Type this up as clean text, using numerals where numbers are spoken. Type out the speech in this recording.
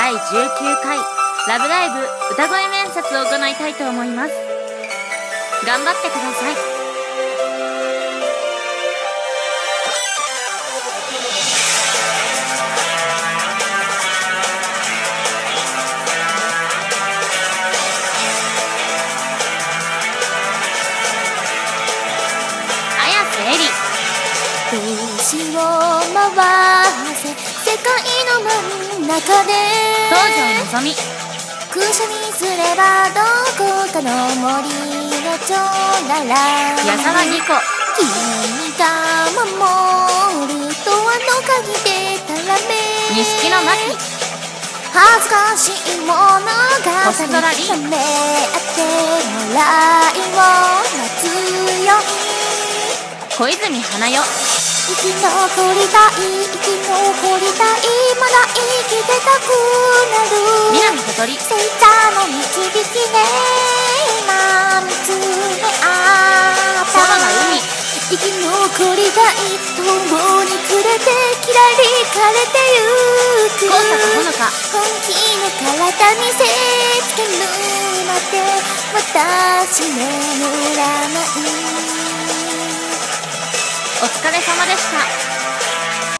第19回ラブライブ歌声面接を行いたいと思います。頑張ってください。 星を回せ世界の真ん中で東條のぞみ空車にすればどこかの森の蝶なら矢沢義子君が守るとあの鍵でたらめ錦野真紀恥ずかしいものが星空凛ためあってもらいを待つよ小泉花代生き残りたい生き残りたいまだ生きてたくなる南小鳥聖火の導きで今見つめ合った空の海生き残りたい共に暮れてきらりかれてゆく高坂ほのか本気の体見せつけるまで私眠らないお疲れ様でした。